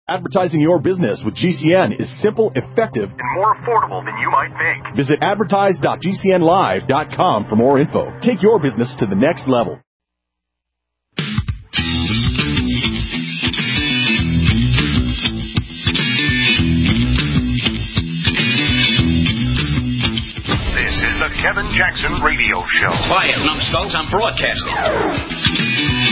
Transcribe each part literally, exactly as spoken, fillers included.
Advertising your business with G C N is simple, effective, and more affordable than you might think. Visit advertise dot g c n live dot com for more info. Take your business to the next level. This is the Kevin Jackson Radio Show. Quiet, numbskulls, I'm broadcasting.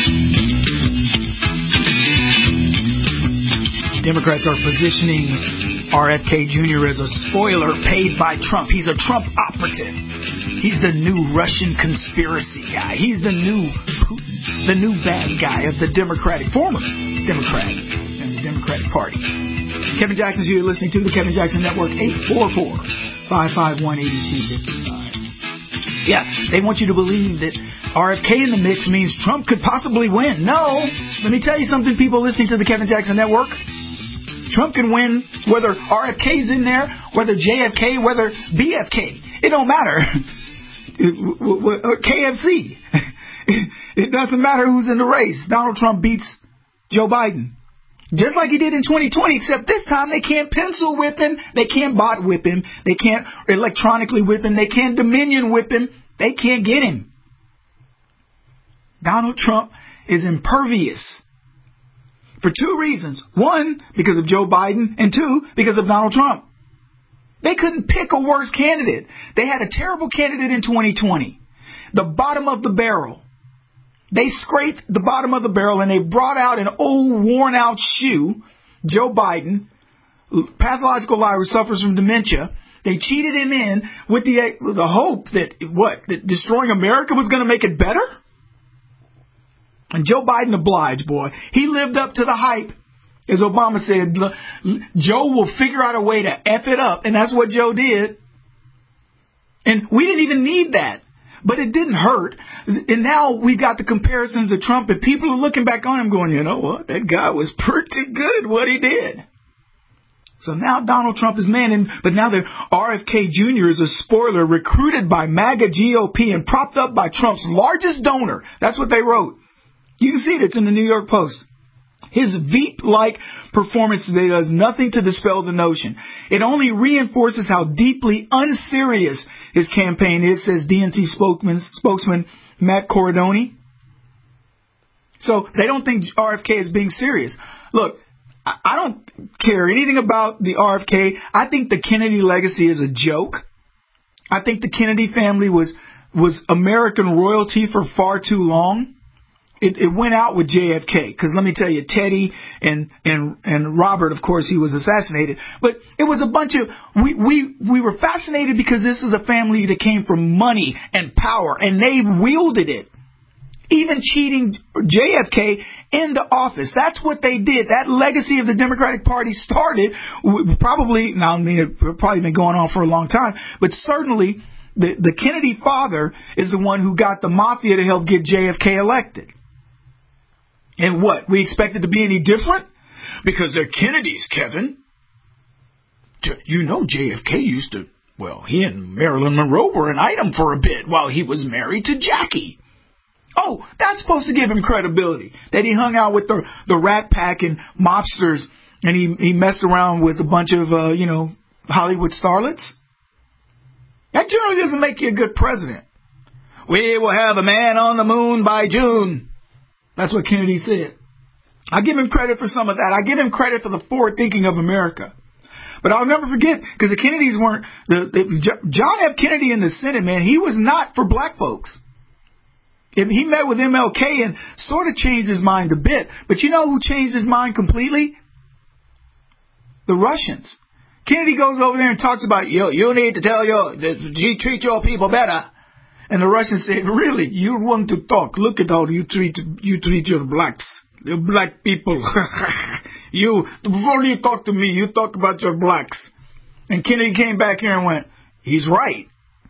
Democrats are positioning R F K Junior as a spoiler paid by Trump. He's a Trump operative. He's the new Russian conspiracy guy. He's the new the new bad guy of the Democratic, former Democrat and the Democratic Party. Kevin Jackson's here. You're listening to the Kevin Jackson Network, eight four four, five five one, eight two five five. Yeah, they want you to believe that R F K in the mix means Trump could possibly win. No. Let me tell you something, people listening to the Kevin Jackson Network. Trump can win whether R F K's in there, whether J F K, whether B F K. It don't matter. K F C. It doesn't matter who's in the race. Donald Trump beats Joe Biden. Just like he did in twenty twenty, except this time they can't pencil whip him. They can't bot whip him. They can't electronically whip him. They can't Dominion whip him. They can't get him. Donald Trump is impervious. For two reasons. One, because of Joe Biden, and two, because of Donald Trump. They couldn't pick a worse candidate. They had a terrible candidate in twenty twenty. The bottom of the barrel. They scraped the bottom of the barrel and they brought out an old worn out shoe, Joe Biden, pathological liar who suffers from dementia. They cheated him in with the, the hope that, what, that destroying America was going to make it better? And Joe Biden obliged, boy. He lived up to the hype. As Obama said, Joe will figure out a way to F it up. And that's what Joe did. And we didn't even need that. But it didn't hurt. And now we got the comparisons of Trump. And people are looking back on him going, you know what? That guy was pretty good what he did. So now Donald Trump is manning. But now the R F K Junior is a spoiler recruited by MAGA G O P and propped up by Trump's largest donor. That's what they wrote. You can see it. It's in the New York Post. His Veep-like performance today does nothing to dispel the notion. It only reinforces how deeply unserious his campaign is, says D N C spokesman, spokesman Matt Corradoni. So they don't think R F K is being serious. Look, I don't care anything about the R F K. I think the Kennedy legacy is a joke. I think the Kennedy family was was American royalty for far too long. It, it went out with J F K, because let me tell you, Teddy and, and, and Robert, of course, he was assassinated. But it was a bunch of, we, we, we were fascinated because this is a family that came from money and power, and they wielded it. Even cheating J F K into office. That's what they did. That legacy of the Democratic Party started probably, now I mean, it's probably been going on for a long time, but certainly the, the Kennedy father is the one who got the mafia to help get J F K elected. And what? We expect it to be any different? Because they're Kennedys, Kevin. You know J F K used to, well, he and Marilyn Monroe were an item for a bit while he was married to Jackie. Oh, that's supposed to give him credibility. That he hung out with the, the Rat Pack and mobsters and he, he messed around with a bunch of, uh, you know, Hollywood starlets. That generally doesn't make you a good president. We will have a man on the moon by June. That's what Kennedy said. I give him credit for some of that. I give him credit for the forward thinking of America. But I'll never forget, because the Kennedys weren't, the, the, John F. Kennedy in the Senate, man, he was not for black folks. If he met with M L K and sort of changed his mind a bit. But you know who changed his mind completely? The Russians. Kennedy goes over there and talks about, you, you need to tell your, you treat your people better. And the Russians said, really, you want to talk. Look at how you treat you treat your blacks, your black people. you, before you talk to me, you talk about your blacks. And Kennedy came back here and went, he's right.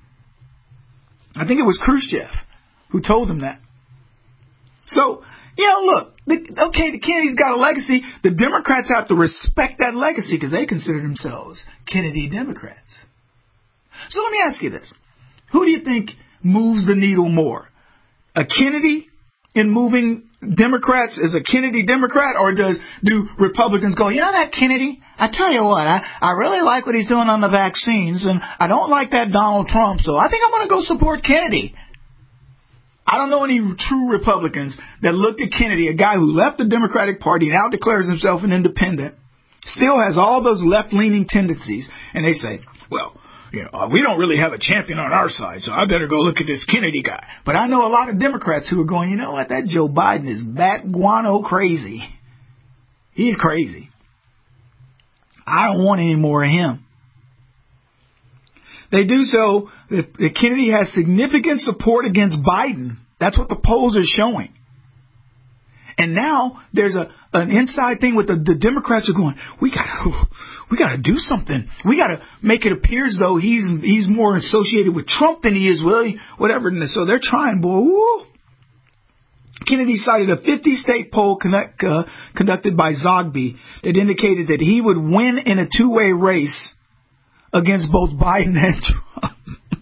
I think it was Khrushchev who told him that. So, you know, look, the, okay, the Kennedys got a legacy. The Democrats have to respect that legacy because they consider themselves Kennedy Democrats. So let me ask you this. Who do you think moves the needle more? A Kennedy in moving Democrats, is a Kennedy Democrat, or does do Republicans go, you know that Kennedy? I tell you what, I, I really like what he's doing on the vaccines, and I don't like that Donald Trump, so I think I'm going to go support Kennedy. I don't know any true Republicans that looked at Kennedy, a guy who left the Democratic Party, now declares himself an independent, still has all those left-leaning tendencies, and they say, well, you know, we don't really have a champion on our side, so I better go look at this Kennedy guy. But I know a lot of Democrats who are going, you know what, that Joe Biden is bat guano crazy. He's crazy. I don't want any more of him. They do so, that Kennedy has significant support against Biden. That's what the polls are showing. And now there's a an inside thing with the, the Democrats are going, we got we got to do something. We got to make it appear as though he's he's more associated with Trump than he is with whatever. So they're trying, boy. Woo. Kennedy cited a fifty-state poll connect, uh, conducted by Zogby that indicated that he would win in a two-way race against both Biden and Trump.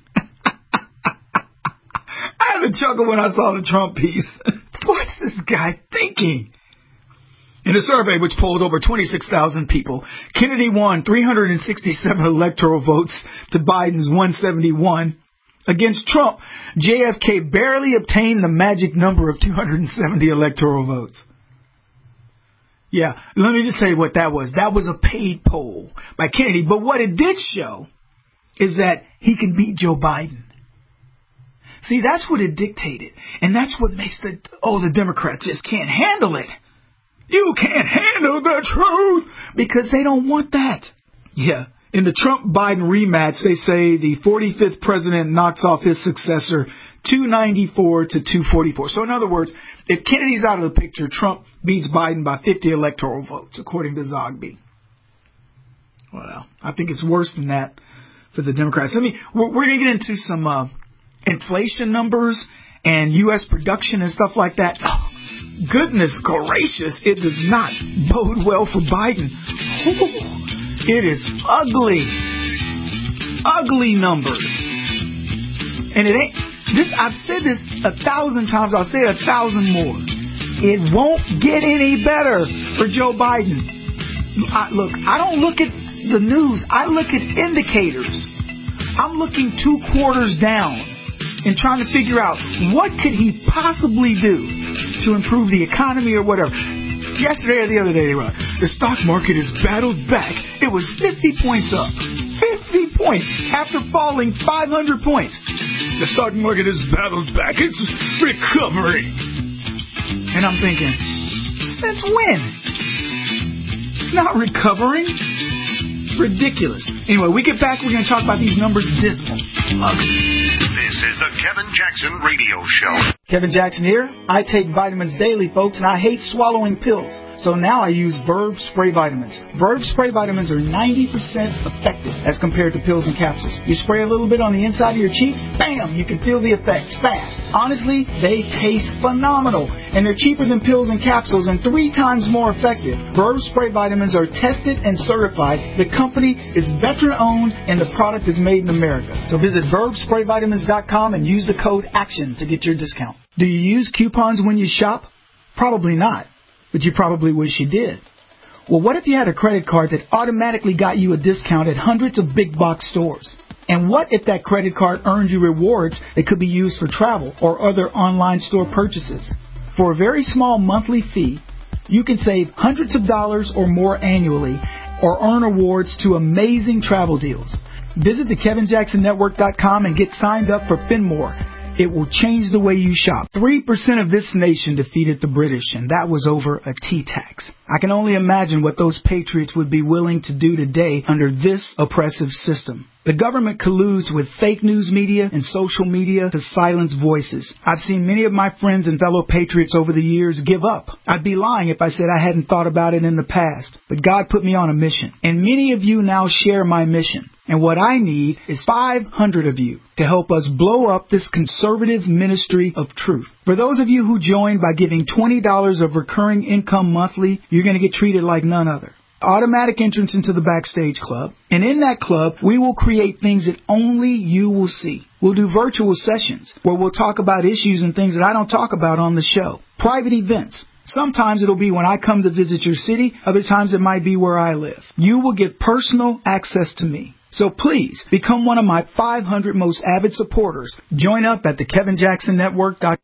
I had a chuckle when I saw the Trump piece. What's this guy thinking? In a survey which polled over twenty-six thousand people, Kennedy won three hundred sixty-seven electoral votes to Biden's one hundred seventy-one. Against Trump, J F K barely obtained the magic number of two hundred seventy electoral votes. Yeah, let me just say what that was. That was a paid poll by Kennedy. But what it did show is that he can beat Joe Biden. See, that's what it dictated. And that's what makes the, oh, the Democrats just can't handle it. You can't handle the truth because they don't want that. Yeah. In the Trump-Biden rematch, they say the forty-fifth president knocks off his successor two ninety-four to two forty-four. So in other words, if Kennedy's out of the picture, Trump beats Biden by fifty electoral votes, according to Zogby. Well, I think it's worse than that for the Democrats. I mean, we're, we're going to get into some uh, inflation numbers and U S production and stuff like that. Oh, goodness gracious, it does not bode well for Biden. Ooh. It is ugly, ugly numbers. And it ain't, this, I've said this a thousand times, I'll say it a thousand more. It won't get any better for Joe Biden. I, look, I don't look at the news, I look at indicators. I'm looking two quarters down and trying to figure out what could he possibly do to improve the economy or whatever. Yesterday or the other day, they were, the stock market has battled back. It was fifty points up. fifty points after falling five hundred points. The stock market has battled back. It's recovering. And I'm thinking, since when? It's not recovering. It's ridiculous. Anyway, we get back, we're going to talk about these numbers dismal. Ugly. This is the Kevin Jackson Radio Show. Kevin Jackson here. I take vitamins daily, folks, and I hate swallowing pills. So now I use Verb Spray Vitamins. Verb Spray Vitamins are ninety percent effective as compared to pills and capsules. You spray a little bit on the inside of your cheek, bam, you can feel the effects fast. Honestly, they taste phenomenal, and they're cheaper than pills and capsules and three times more effective. Verb Spray Vitamins are tested and certified. The company is veteran-owned, and the product is made in America. So visit verb spray vitamins dot com and use the code ACTION to get your discount. Do you use coupons when you shop? Probably not, but you probably wish you did. Well, what if you had a credit card that automatically got you a discount at hundreds of big box stores? And what if that credit card earned you rewards that could be used for travel or other online store purchases? For a very small monthly fee, you can save hundreds of dollars or more annually or earn awards to amazing travel deals. Visit the Kevin Jackson Network dot com and get signed up for Finmore. It will change the way you shop. Three percent of this nation defeated the British, and that was over a tea tax. I can only imagine what those patriots would be willing to do today under this oppressive system. The government colludes with fake news media and social media to silence voices. I've seen many of my friends and fellow patriots over the years give up. I'd be lying if I said I hadn't thought about it in the past. But God put me on a mission. And many of you now share my mission. And what I need is five hundred of you to help us blow up this conservative ministry of truth. For those of you who join by giving twenty dollars of recurring income monthly, you're going to get treated like none other. automatic entrance into the Backstage Club. And in that club, we will create things that only you will see. We'll do virtual sessions where we'll talk about issues and things that I don't talk about on the show. Private events. Sometimes it'll be when I come to visit your city. Other times it might be where I live. You will get personal access to me. So please become one of my five hundred most avid supporters. Join up at the Kevin Jackson Network dot com.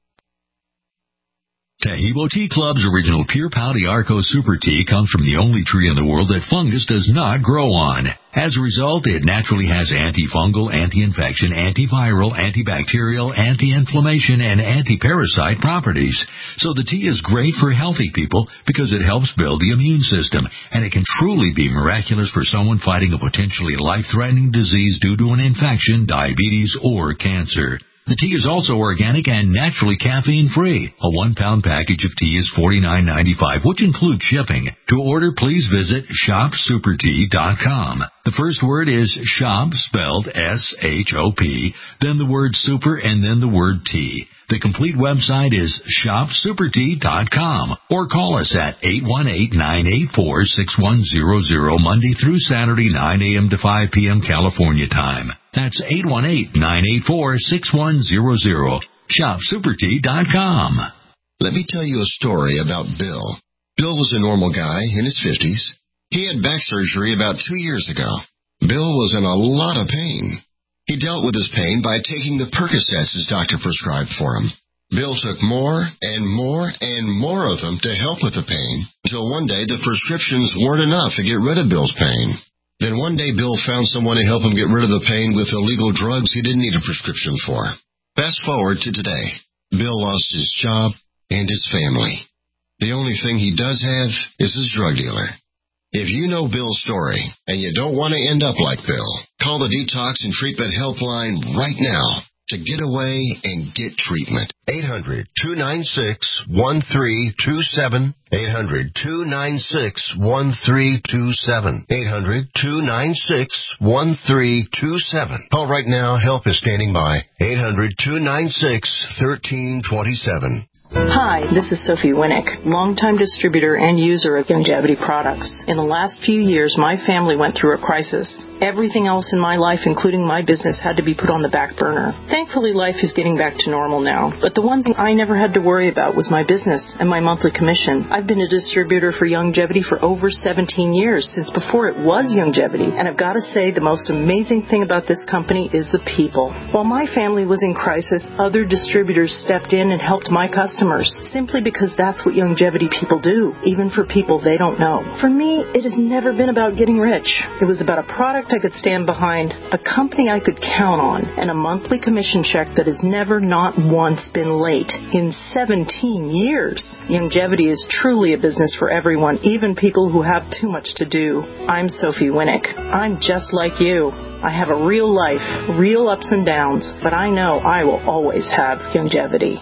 Taheebo Tea Club's original Pure Pau Arco Super Tea comes from the only tree in the world that fungus does not grow on. As a result, it naturally has antifungal, anti-infection, antiviral, antibacterial, anti-inflammation, and anti-parasite properties. So the tea is great for healthy people because it helps build the immune system, and it can truly be miraculous for someone fighting a potentially life-threatening disease due to an infection, diabetes, or cancer. The tea is also organic and naturally caffeine-free. A one-pound package of tea is forty-nine ninety-five, which includes shipping. To order, please visit shop super tea dot com. The first word is shop, spelled S H O P, then the word super, and then the word tea. The complete website is shop super tea dot com, or call us at eight one eight, nine eight four, six one zero zero Monday through Saturday, nine a.m. to five p.m. California time. That's eight one eight, nine eight four, six one zero zero. shop super tea dot com. Let me tell you a story about Bill. Bill was a normal guy in his fifties. He had back surgery about two years ago. Bill was in a lot of pain. He dealt with his pain by taking the Percocets his doctor prescribed for him. Bill took more and more and more of them to help with the pain, until one day the prescriptions weren't enough to get rid of Bill's pain. Then one day Bill found someone to help him get rid of the pain with illegal drugs he didn't need a prescription for. Fast forward to today. Bill lost his job and his family. The only thing he does have is his drug dealer. If you know Bill's story and you don't want to end up like Bill, call the Detox and Treatment Helpline right now to get away and get treatment. eight hundred, two nine six, one three two seven. eight hundred, two nine six, one three two seven. eight hundred, two nine six, one three two seven. Call right now. Help is standing by. eight hundred, two nine six, one three two seven. Hi, this is Sophie Winnick, longtime distributor and user of Youngevity products. In the last few years, my family went through a crisis. Everything else in my life, including my business, had to be put on the back burner. Thankfully, life is getting back to normal now. But the one thing I never had to worry about was my business and my monthly commission. I've been a distributor for Youngevity for over seventeen years, since before it was Youngevity. And I've got to say, the most amazing thing about this company is the people. While my family was in crisis, other distributors stepped in and helped my customers, simply because that's what Youngevity people do, even for people they don't know. For me, it has never been about getting rich. It was about a product I could stand behind, a company I could count on, and a monthly commission check that has never not once been late in seventeen years. Youngevity is truly a business for everyone, even people who have too much to do. I'm Sophie Winnick. I'm just like you. I have a real life, real ups and downs, but I know I will always have Youngevity.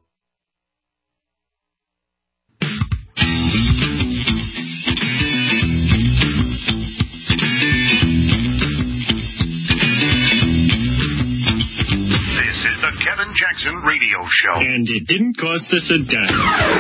Kevin Jackson Radio Show. And it didn't cost us a dime.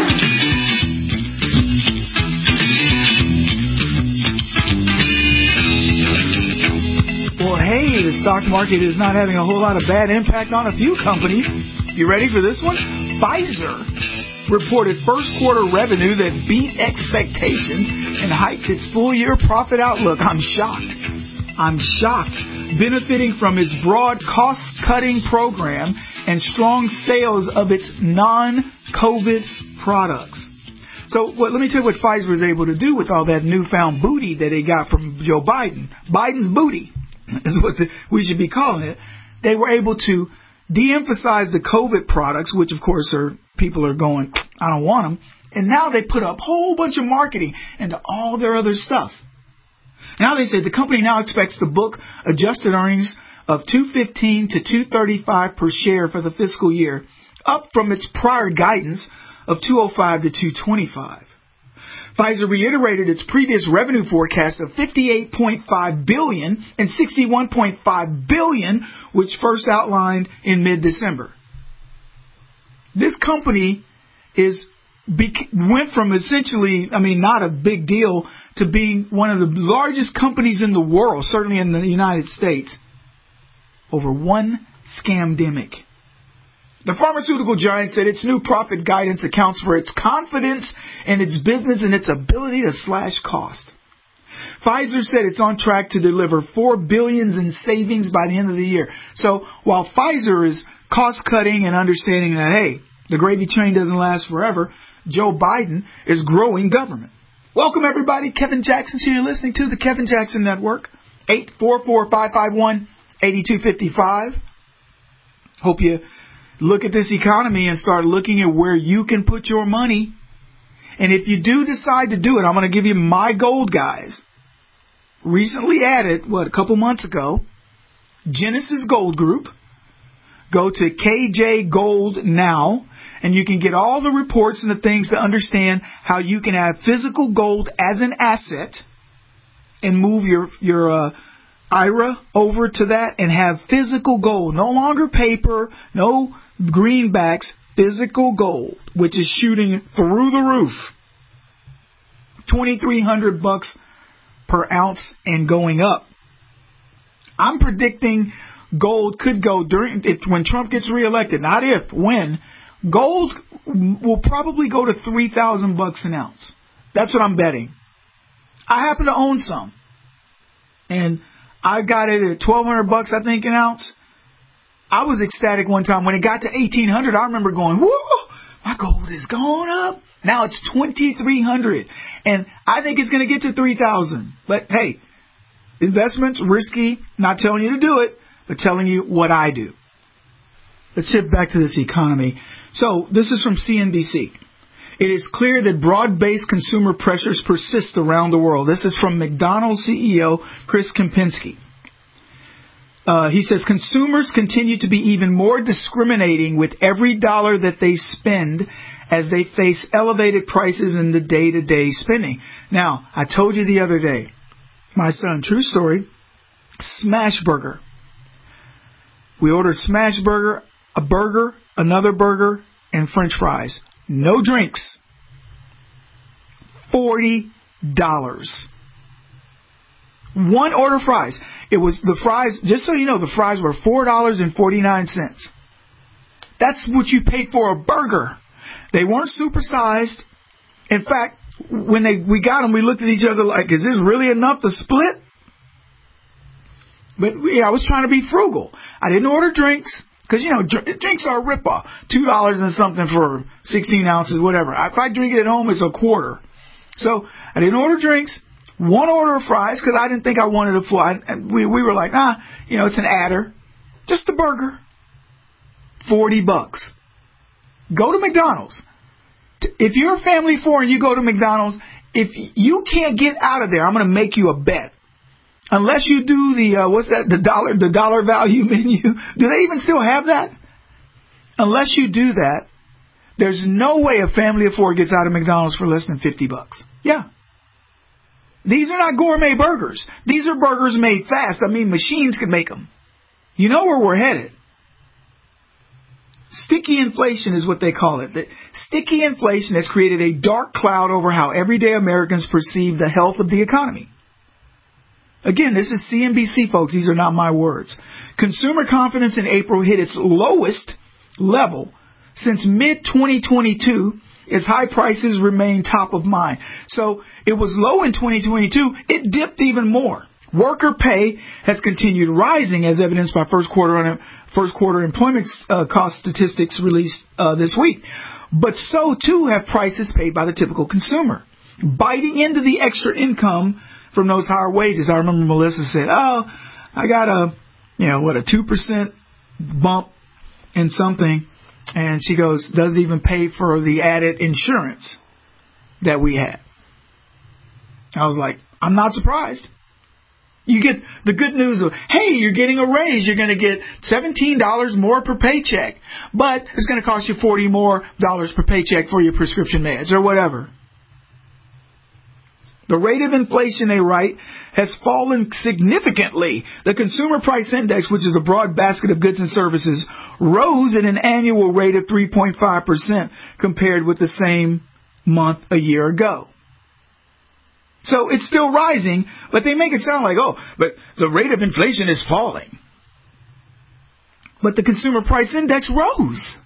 Well, hey, the stock market is not having a whole lot of bad impact on a few companies. You ready for this one? Pfizer reported first quarter revenue that beat expectations and hiked its full year profit outlook. I'm shocked. I'm shocked. Benefiting from its broad cost-cutting program and strong sales of its non-COVID products. So what, let me tell you what Pfizer was able to do with all that newfound booty that they got from Joe Biden. Biden's booty is what the, we should be calling it. They were able to de-emphasize the COVID products, which of course are people are going, I don't want them. And now they put up a whole bunch of marketing into all their other stuff. Now they say the company now expects to book adjusted earnings of two fifteen to two thirty-five per share for the fiscal year, up from its prior guidance of two oh five to two twenty-five. Pfizer reiterated its previous revenue forecast of fifty-eight point five billion dollars and sixty-one point five billion dollars, which first outlined in mid-December. This company is went from essentially, I mean, not a big deal to being one of the largest companies in the world, certainly in the United States, over one scamdemic. The pharmaceutical giant said its new profit guidance accounts for its confidence in its business and its ability to slash cost. Pfizer said it's on track to deliver four billion dollars in savings by the end of the year. So while Pfizer is cost-cutting and understanding that, hey, the gravy train doesn't last forever, Joe Biden is growing government. Welcome, everybody. Kevin Jackson here. You're listening to the Kevin Jackson Network. eight four four, five five one, eight two five five. Hope you look at this economy and start looking at where you can put your money. And if you do decide to do it, I'm going to give you my gold guys. Recently added, what, a couple months ago, Genesis Gold Group. Go to K J Gold now, and you can get all the reports and the things to understand how you can have physical gold as an asset and move your your uh, I R A over to that and have physical gold. No longer paper, no greenbacks, physical gold, which is shooting through the roof. twenty-three hundred bucks per ounce and going up. I'm predicting gold could go during if, when Trump gets reelected, not if, when. Gold will probably go to three thousand bucks an ounce. That's what I'm betting. I happen to own some, and I got it at twelve hundred bucks, I think, an ounce. I was ecstatic one time when it got to eighteen hundred. I remember going, "Whoa, my gold is going up." Now it's twenty-three hundred, and I think it's going to get to three thousand. But hey, investments risky. Not telling you to do it, but telling you what I do. Let's shift back to this economy. So this is from C N B C. It is clear that broad-based consumer pressures persist around the world. This is from McDonald's C E O Chris Kempinski. Uh, he says consumers continue to be even more discriminating with every dollar that they spend as they face elevated prices in the day-to-day spending. Now, I told you the other day, my son, true story, Smash Burger. We ordered Smash Burger, a burger, another burger, and French fries. No drinks. forty dollars. One order fries. It was the fries, just so you know, the fries were four dollars and forty-nine cents. That's what you paid for a burger. They weren't supersized. In fact, when they we got them, we looked at each other like, is this really enough to split? But yeah, I was trying to be frugal. I didn't order drinks. Because, you know, dr- drinks are a ripoff. two dollars and something for sixteen ounces, whatever. If I drink it at home, it's a quarter. So I didn't order drinks. One order of fries because I didn't think I wanted a full. I, we, we were like, ah, you know, it's an adder. Just a burger. forty bucks. Go to McDonald's. If you're a family of four and you go to McDonald's, if you can't get out of there, I'm going to make you a bet. Unless you do the, uh, what's that, the dollar, the dollar value menu. Do they even still have that? Unless you do that, there's no way a family of four gets out of McDonald's for less than fifty bucks. Yeah. These are not gourmet burgers. These are burgers made fast. I mean, machines can make them. You know where we're headed. Sticky inflation is what they call it. The sticky inflation has created a dark cloud over how everyday Americans perceive the health of the economy. Again, this is C N B C, folks. These are not my words. Consumer confidence in April hit its lowest level since mid twenty twenty-two as high prices remain top of mind. So it was low in twenty twenty-two. It dipped even more. Worker pay has continued rising as evidenced by first quarter first quarter employment uh, cost statistics released uh, this week. But so, too, have prices paid by the typical consumer. Biting into the extra income from those higher wages. I remember Melissa said, oh, I got a, you know, what, a two percent bump in something. And she goes, doesn't even pay for the added insurance that we had. I was like, I'm not surprised. You get the good news of, hey, you're getting a raise. You're going to get seventeen dollars more per paycheck. But it's going to cost you forty more dollars per paycheck for your prescription meds or whatever. The rate of inflation, they write, has fallen significantly. The Consumer Price Index, which is a broad basket of goods and services, rose at an annual rate of three point five percent compared with the same month a year ago. So it's still rising, but they make it sound like, oh, but the rate of inflation is falling. But the consumer price index rose.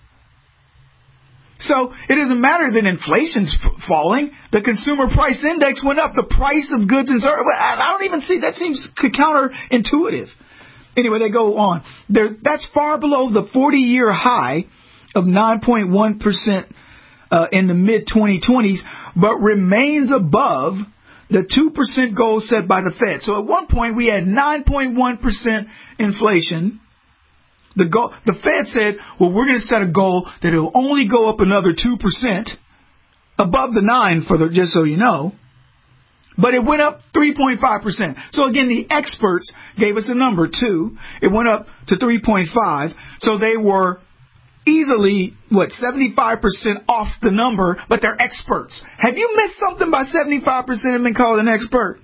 So it doesn't matter that inflation's f- falling. The consumer price index went up. The price of goods and services. I don't even see that. Seems counterintuitive. Anyway, they go on. They're, that's far below the forty-year high of nine point one percent uh, in the mid twenty twenties, but remains above the two percent goal set by the Fed. So at one point we had nine point one percent inflation. The goal, the Fed said, well, we're going to set a goal that it will only go up another two percent above the nine, for the, just so you know. But it went up three point five percent. So again, the experts gave us a number, too. It went up to three point five. So they were easily, what, seventy-five percent off the number, but they're experts. Have you missed something by seventy-five percent and been called an expert?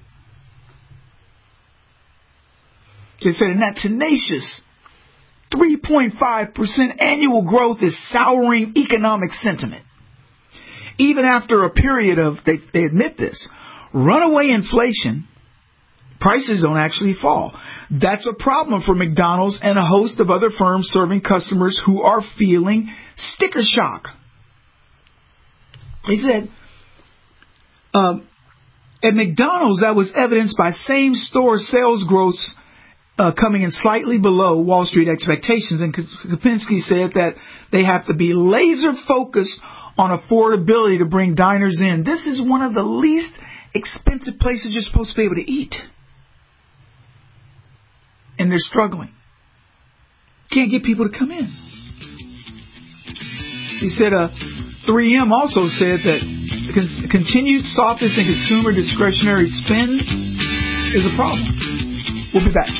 They said, in that tenacious three point five percent annual growth is souring economic sentiment. Even after a period of, they, they admit this, runaway inflation, prices don't actually fall. That's a problem for McDonald's and a host of other firms serving customers who are feeling sticker shock. He said, um, at McDonald's, that was evidenced by same-store sales growth uh, coming in slightly below Wall Street expectations. And Kopinski said that they have to be laser-focused on affordability to bring diners in. This is one of the least expensive places you're supposed to be able to eat. And they're struggling. Can't get people to come in. He said uh, three M also said that con- continued softness in consumer discretionary spend is a problem. We'll be back.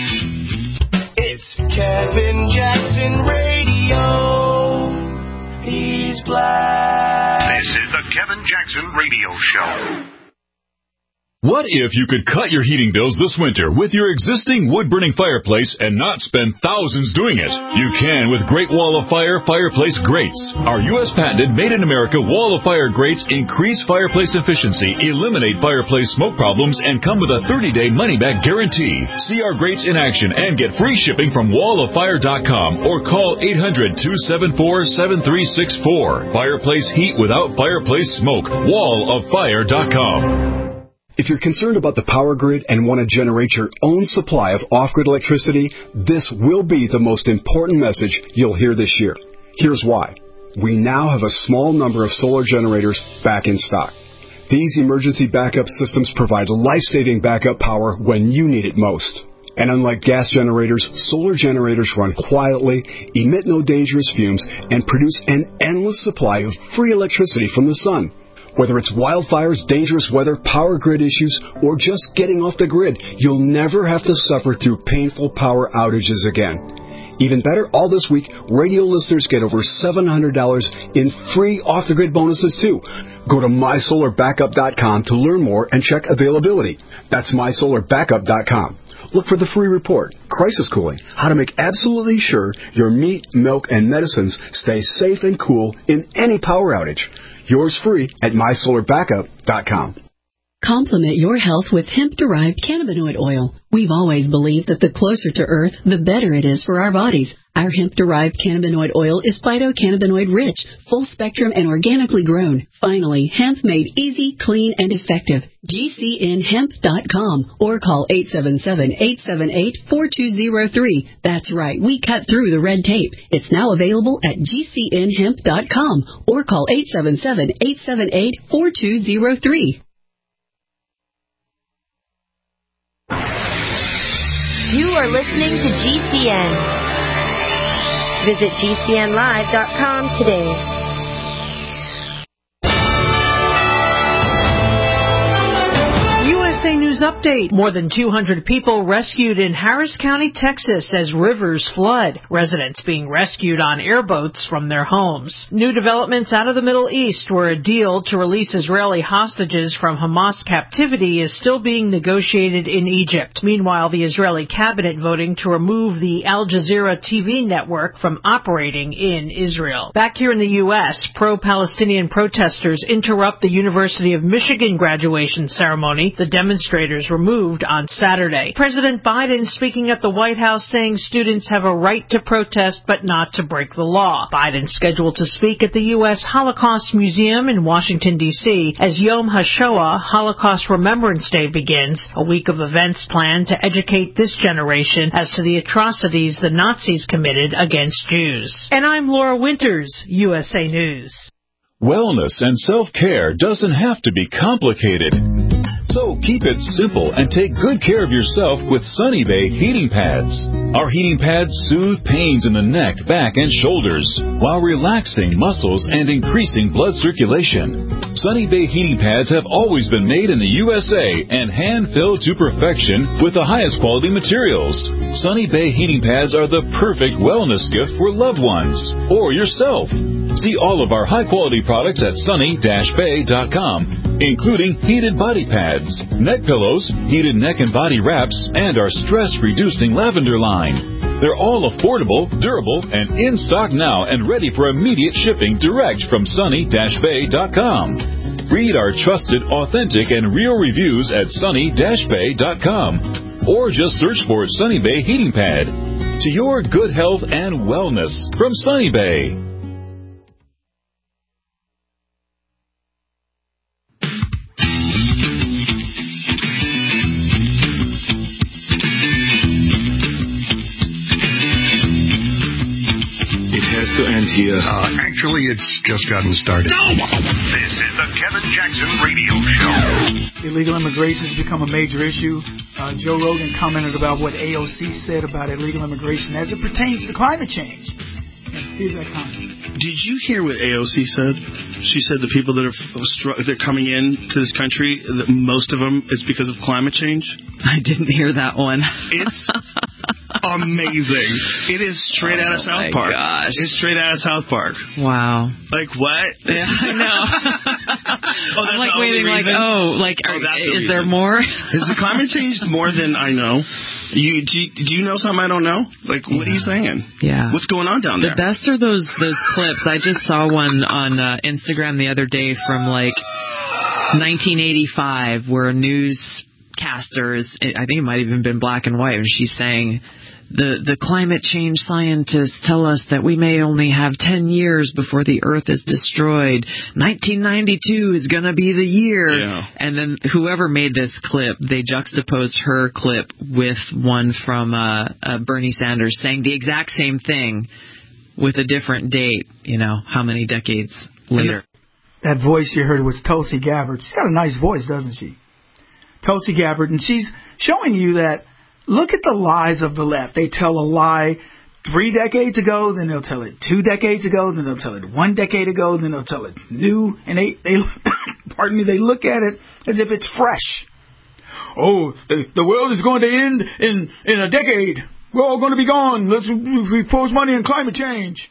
It's Kevin Jackson Radio. He's black. This is the Kevin Jackson Radio Show. What if you could cut your heating bills this winter with your existing wood-burning fireplace and not spend thousands doing it? You can with Great Wall of Fire Fireplace Grates. Our U S patented made-in-America Wall of Fire grates increase fireplace efficiency, eliminate fireplace smoke problems, and come with a thirty-day money-back guarantee. See our grates in action and get free shipping from wall of fire dot com or call eight hundred, two seven four, seven three six four. Fireplace heat without fireplace smoke. wall of fire dot com. If you're concerned about the power grid and want to generate your own supply of off-grid electricity, this will be the most important message you'll hear this year. Here's why. We now have a small number of solar generators back in stock. These emergency backup systems provide life-saving backup power when you need it most. And unlike gas generators, solar generators run quietly, emit no dangerous fumes, and produce an endless supply of free electricity from the sun. Whether it's wildfires, dangerous weather, power grid issues, or just getting off the grid, you'll never have to suffer through painful power outages again. Even better, all this week, radio listeners get over seven hundred dollars in free off-the-grid bonuses, too. Go to my solar backup dot com to learn more and check availability. That's my solar backup dot com. Look for the free report, Crisis Cooling, how to make absolutely sure your meat, milk, and medicines stay safe and cool in any power outage. Yours free at my solar backup dot com. Complement your health with hemp-derived cannabinoid oil. We've always believed that the closer to Earth, the better it is for our bodies. Our hemp-derived cannabinoid oil is phytocannabinoid-rich, full-spectrum, and organically grown. Finally, hemp made easy, clean, and effective. G C N hemp dot com or call eight seven seven, eight seven eight, four two zero three. That's right, we cut through the red tape. It's now available at G C N hemp dot com or call eight seven seven, eight seven eight, four two zero three. You are listening to G C N. Visit G C N live dot com today. U S A News news update. More than two hundred people rescued in Harris County, Texas as rivers flood. Residents being rescued on airboats from their homes. New developments out of the Middle East, where a deal to release Israeli hostages from Hamas captivity is still being negotiated in Egypt. Meanwhile, the Israeli cabinet voting to remove the Al Jazeera T V network from operating in Israel. Back here in the U S, pro-Palestinian protesters interrupt the University of Michigan graduation ceremony. The demonstrators were moved on Saturday. President Biden speaking at the White House saying students have a right to protest but not to break the law. Biden scheduled to speak at the U S Holocaust Museum in Washington, D C as Yom HaShoah, Holocaust Remembrance Day, begins, a week of events planned to educate this generation as to the atrocities the Nazis committed against Jews. And I'm Laura Winters, U S A News. Wellness and self-care doesn't have to be complicated. So keep it simple and take good care of yourself with Sunny Bay heating pads. Our heating pads soothe pains in the neck, back, and shoulders while relaxing muscles and increasing blood circulation. Sunny Bay heating pads have always been made in the U S A and hand-filled to perfection with the highest quality materials. Sunny Bay heating pads are the perfect wellness gift for loved ones or yourself. See all of our high-quality products at sunny dash bay dot com, including heated body pads, neck pillows, heated neck and body wraps, and our stress-reducing lavender line. They're all affordable, durable, and in stock now and ready for immediate shipping direct from sunny dash bay dot com. Read our trusted, authentic, and real reviews at sunny dash bay dot com or just search for Sunny Bay Heating Pad. To your good health and wellness from Sunny Bay. To end here. Uh, actually, it's just gotten started. No! This is the Kevin Jackson Radio Show. Illegal immigration has become a major issue. Uh, Joe Rogan commented about what A O C said about illegal immigration as it pertains to climate change. And here's that comment. Did you hear what A O C said? She said the people that are they're coming in to this country, that most of them, it's because of climate change. I didn't hear that one. It's amazing. It is straight oh out of South Park. Gosh. It's straight out of South Park. Wow. Like what? Yeah, I know. oh, I'm like waiting, like, oh, like, oh, are, the is there more? Has the climate changed more than I know? You do, you do you know something I don't know? Like, what yeah. are you saying? Yeah. What's going on down the there? The best are those those clips. I just saw one on uh, Instagram the other day from like nineteen eighty-five, where a newscaster is, I think it might have even been black and white, and she's saying, The the climate change scientists tell us that we may only have ten years before the Earth is destroyed. nineteen ninety-two is going to be the year. Yeah. And then whoever made this clip, they juxtaposed her clip with one from uh, uh, Bernie Sanders saying the exact same thing with a different date, you know, how many decades later. That voice you heard was Tulsi Gabbard. She's got a nice voice, doesn't she? Tulsi Gabbard. And she's showing you that look at the lies of the left. They tell a lie three decades ago, then they'll tell it two decades ago, then they'll tell it one decade ago, then they'll tell it new. And they, they pardon me, they look at it as if it's fresh. Oh, the, the world is going to end in, in a decade. We're all going to be gone. Let's repose money on climate change.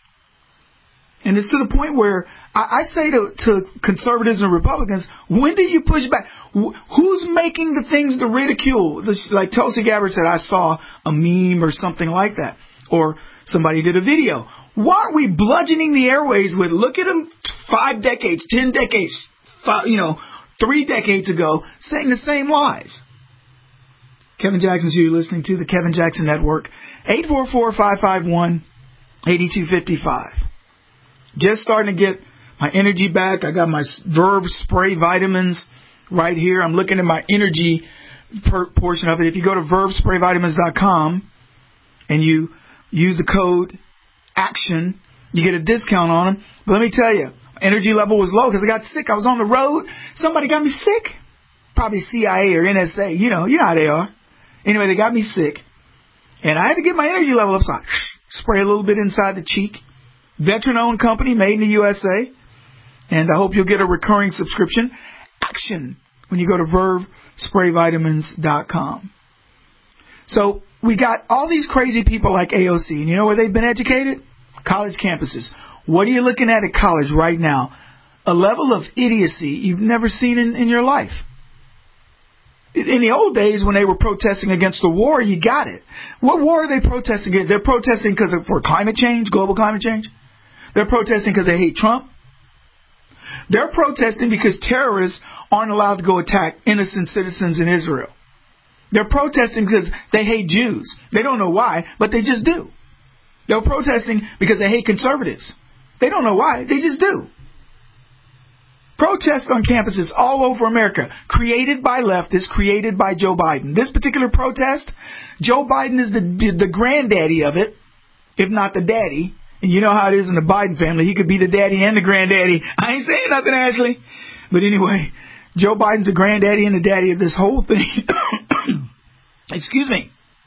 And it's to the point where I, I say to, to conservatives and Republicans, when do you push back? Who's making the things to ridicule? Like Tulsi Gabbard said, I saw a meme or something like that. Or somebody did a video. Why are we bludgeoning the airways with, look at them five decades, ten decades, five, you know, three decades ago, saying the same lies? Kevin Jackson's you listening to the Kevin Jackson Network. eight four four, five five one, eight two five five. Just starting to get my energy back. I got my Verve spray vitamins right here. I'm looking at my energy per portion of it. If you go to verve spray vitamins dot com and you use the code ACTION, you get a discount on them. But let me tell you, my energy level was low because I got sick. I was on the road. Somebody got me sick. Probably C I A or N S A. You know, you know how they are. Anyway, they got me sick. And I had to get my energy level up. So I spray a little bit inside the cheek. Veteran-owned company, made in the U S A. And I hope you'll get a recurring subscription. Action. when you go to verve spray vitamins dot com. So we got all these crazy people like A O C, and you know where they've been educated? College campuses. What are you looking at at college right now? A level of idiocy you've never seen in, in your life. In the old days, when they were protesting against the war, you got it. What war are they protesting against? They're protesting because of for climate change, global climate change. They're protesting because they hate Trump. They're protesting because terrorists aren't allowed to go attack innocent citizens in Israel. They're protesting because they hate Jews. They don't know why, but they just do. They're protesting because they hate conservatives. They don't know why, they just do. Protests on campuses all over America, created by leftists, created by Joe Biden. This particular protest, Joe Biden is the the granddaddy of it, if not the daddy. And you know how it is in the Biden family. He could be the daddy and the granddaddy. I ain't saying nothing, Ashley. But anyway, Joe Biden's the granddaddy and the daddy of this whole thing. Excuse me.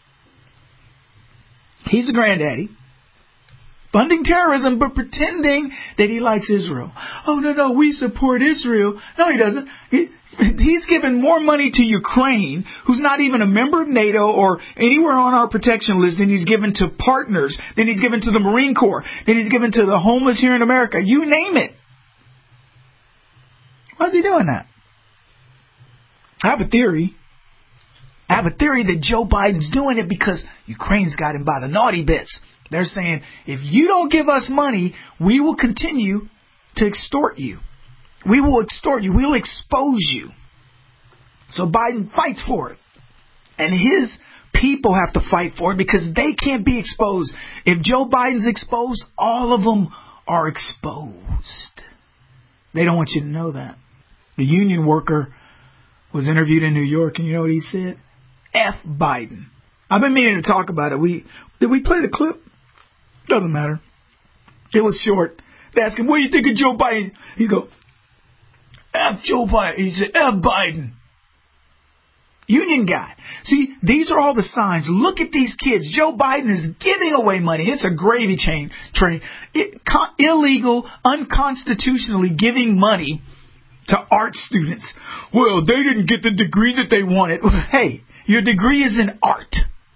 He's the granddaddy. Funding terrorism, but pretending that he likes Israel. Oh, no, no, we support Israel. No, he doesn't. He, he's given more money to Ukraine, who's not even a member of NATO or anywhere on our protection list, than he's given to partners, than he's given to the Marine Corps, than he's given to the homeless here in America. You name it. Why is he doing that? I have a theory. I have a theory that Joe Biden's doing it because Ukraine's got him by the naughty bits. They're saying, if you don't give us money, we will continue to extort you. We will extort you. We will expose you. So Biden fights for it. And his people have to fight for it because they can't be exposed. If Joe Biden's exposed, all of them are exposed. They don't want you to know that. The union worker was interviewed in New York, and you know what he said? F Biden. I've been meaning to talk about it. We Did we play the clip? Doesn't matter. It was short. They asked him, what do you think of Joe Biden? He go, F Joe Biden. He said, F Biden. Union guy. See, these are all the signs. Look at these kids. Joe Biden is giving away money. It's a gravy chain train. It, con, illegal, unconstitutionally giving money to art students. Well, they didn't get the degree that they wanted. Hey, your degree is in art.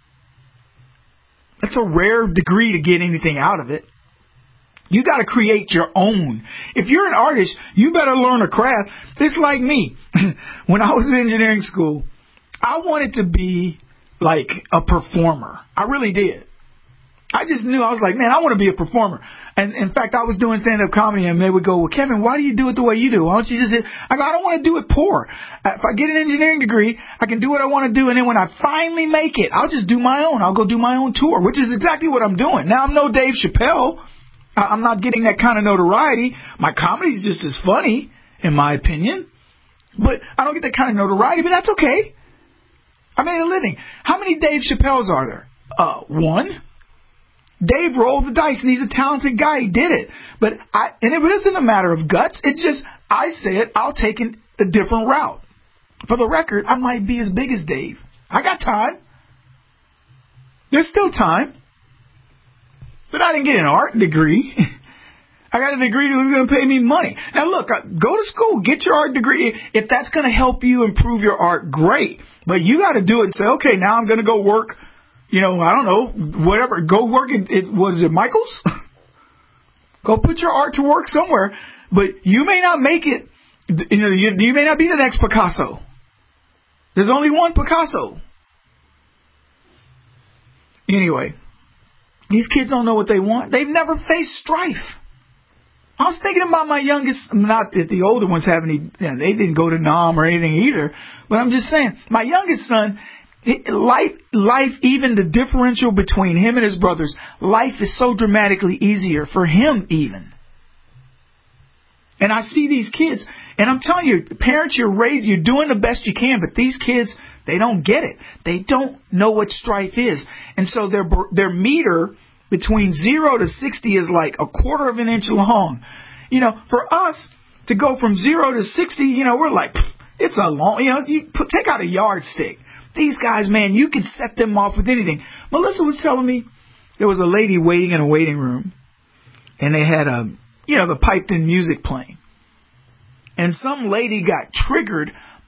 That's a rare degree to get anything out of it. You got to create your own. If you're an artist, you better learn a craft. It's like me. When I was in engineering school, I wanted to be like a performer. I really did. I just knew. I was like, man, I want to be a performer. And in fact, I was doing stand-up comedy, and they would go, well, Kevin, why do you do it the way you do? Why don't you just... I go, I don't want to do it poor. If I get an engineering degree, I can do what I want to do, and then when I finally make it, I'll just do my own. I'll go do my own tour, which is exactly what I'm doing. Now, I'm no Dave Chappelle. I'm not getting that kind of notoriety. My comedy's just as funny, in my opinion. But I don't get that kind of notoriety, but that's okay. I made a living. How many Dave Chappelles are there? Uh, one. Dave rolled the dice, and he's a talented guy. He did it. But I, and it isn't a matter of guts. It's just, I said, I'll take a different route. For the record, I might be as big as Dave. I got time. There's still time. But I didn't get an art degree. I got a degree that was going to pay me money. Now, look, go to school. Get your art degree. If that's going to help you improve your art, great. But you got to do it and say, okay, now I'm going to go work. You know, I don't know, whatever. Go work at, at what is it, Michael's? Go put your art to work somewhere. But you may not make it. You know, you, you may not be the next Picasso. There's only one Picasso. Anyway, these kids don't know what they want. They've never faced strife. I was thinking about my youngest, not that the older ones have any, you know, they didn't go to N O M or anything either. But I'm just saying, my youngest son, Life, life, even the differential between him and his brothers, life is so dramatically easier for him even. And I see these kids, and I'm telling you, parents, you're raised, you're doing the best you can, but these kids, they don't get it. They don't know what strife is. And so their their meter between zero to sixty is like a quarter of an inch long. You know, for us to go from zero to sixty, you know, we're like, it's a long, you know, you put, take out a yardstick. These guys, man, you can set them off with anything. Melissa was telling me there was a lady waiting in a waiting room, and they had a, you know, the piped-in music playing. And some lady got triggered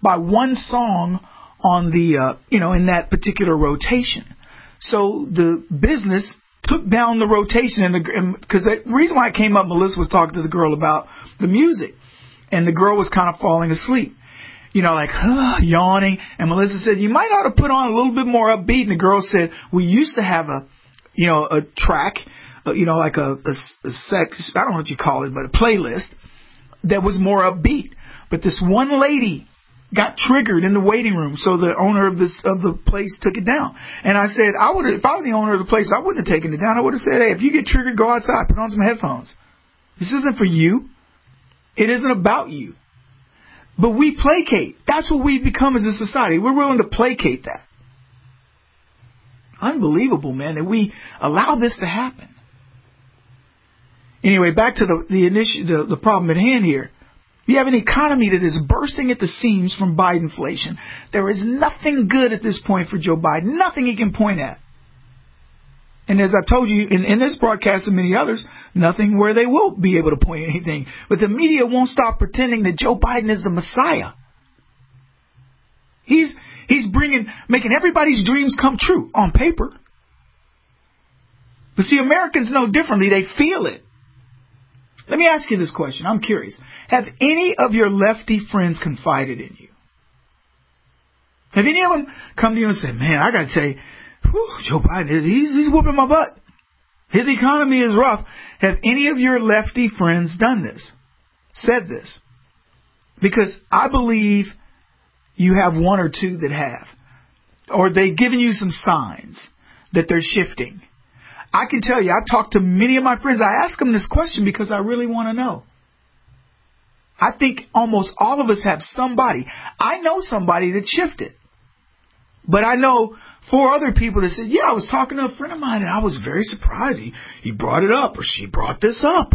by one song on the, uh, you know, in that particular rotation. So the business took down the rotation, and because the, the reason why I came up, Melissa was talking to the girl about the music, and the girl was kind of falling asleep. You know, like, huh, yawning. And Melissa said, you might ought to put on a little bit more upbeat. And the girl said, we used to have a, you know, a track, uh, you know, like a, a, a sec, I don't know what you call it, but a playlist that was more upbeat. But this one lady got triggered in the waiting room. So the owner of this, of the place took it down. And I said, I would have, if I were the owner of the place, I wouldn't have taken it down. I would have said, hey, if you get triggered, go outside, put on some headphones. This isn't for you. It isn't about you. But we placate. That's what we've become as a society. We're willing to placate that. Unbelievable, man, that we allow this to happen. Anyway, back to the the, initi- the the problem at hand here. You have an economy that is bursting at the seams from Bidenflation. There is nothing good at this point for Joe Biden. Nothing he can point at. And as I've told you in, in this broadcast and many others, nothing where they will be able to point anything. But the media won't stop pretending that Joe Biden is the Messiah. He's he's bringing, making everybody's dreams come true on paper. But see, Americans know differently. They feel it. Let me ask you this question. I'm curious. Have any of your lefty friends confided in you? Have any of them come to you and say, man, I got to tell you, whew, Joe Biden, he's, he's whooping my butt. His economy is rough. Have any of your lefty friends done this? Said this? Because I believe you have one or two that have. Or they've given you some signs that they're shifting. I can tell you, I've talked to many of my friends. I ask them this question because I really want to know. I think almost all of us have somebody. I know somebody that shifted. But I know four other people that said, yeah, I was talking to a friend of mine and I was very surprised. He, he brought it up or she brought this up.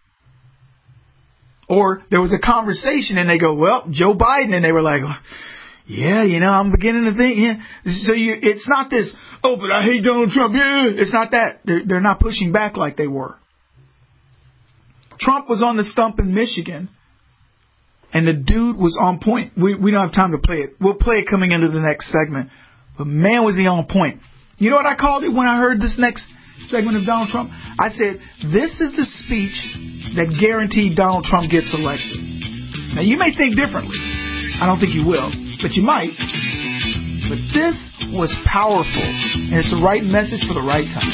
Or there was a conversation and they go, well, Joe Biden. And they were like, yeah, you know, I'm beginning to think. Yeah. So you, it's not this, oh, but I hate Donald Trump. Yeah. It's not that. They're, they're not pushing back like they were. Trump was on the stump in Michigan. And the dude was on point. We, we don't have time to play it. We'll play it coming into the next segment. But man, was he on point. You know what I called it when I heard this next segment of Donald Trump? I said, this is the speech that guaranteed Donald Trump gets elected. Now, you may think differently. I don't think you will, but you might. But this was powerful, and it's the right message for the right time.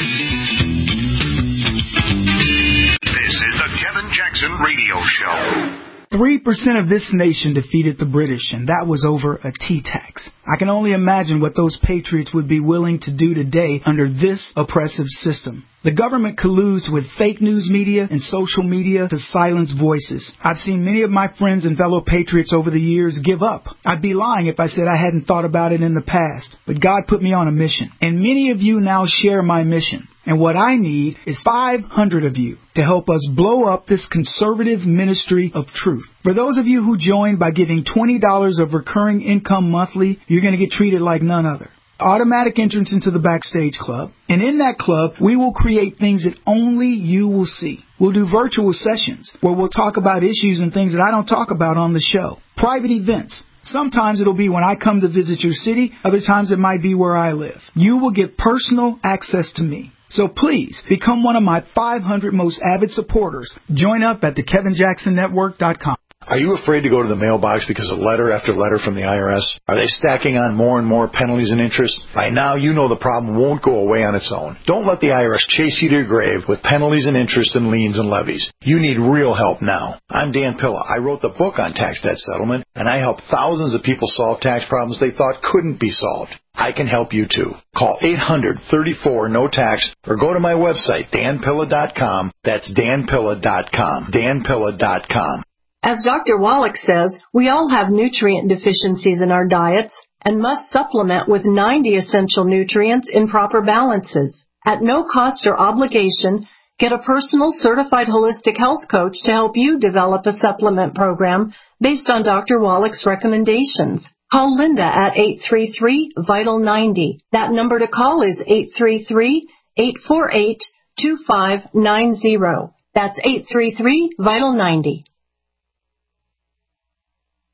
This is the Kevin Jackson Radio Show. Three percent of this nation defeated the British, and that was over a tea tax. I can only imagine what those patriots would be willing to do today under this oppressive system. The government colludes with fake news media and social media to silence voices. I've seen many of my friends and fellow patriots over the years give up. I'd be lying if I said I hadn't thought about it in the past, but God put me on a mission, and many of you now share my mission. And what I need is five hundred of you to help us blow up this conservative ministry of truth. For those of you who join by giving twenty dollars of recurring income monthly, you're going to get treated like none other. Automatic entrance into the Backstage Club. And in that club, we will create things that only you will see. We'll do virtual sessions where we'll talk about issues and things that I don't talk about on the show. Private events. Sometimes it'll be when I come to visit your city. Other times it might be where I live. You will get personal access to me. So please, become one of my five hundred most avid supporters. Join up at the kevin jackson network dot com. Are you afraid to go to the mailbox because of letter after letter from the I R S? Are they stacking on more and more penalties and interest? By now, you know the problem won't go away on its own. Don't let the I R S chase you to your grave with penalties and interest and liens and levies. You need real help now. I'm Dan Pilla. I wrote the book on tax debt settlement, and I helped thousands of people solve tax problems they thought couldn't be solved. I can help you too. Call eight hundred, thirty-four, no tax or go to my website, dan pilla dot com. That's dan pilla dot com. dan pilla dot com. As Doctor Wallach says, we all have nutrient deficiencies in our diets and must supplement with ninety essential nutrients in proper balances. At no cost or obligation, get a personal certified holistic health coach to help you develop a supplement program based on Doctor Wallach's recommendations. Call Linda at eight three three, vital ninety. That number to call is eight three three, eight four eight, two five nine zero. That's eight three three, vital ninety.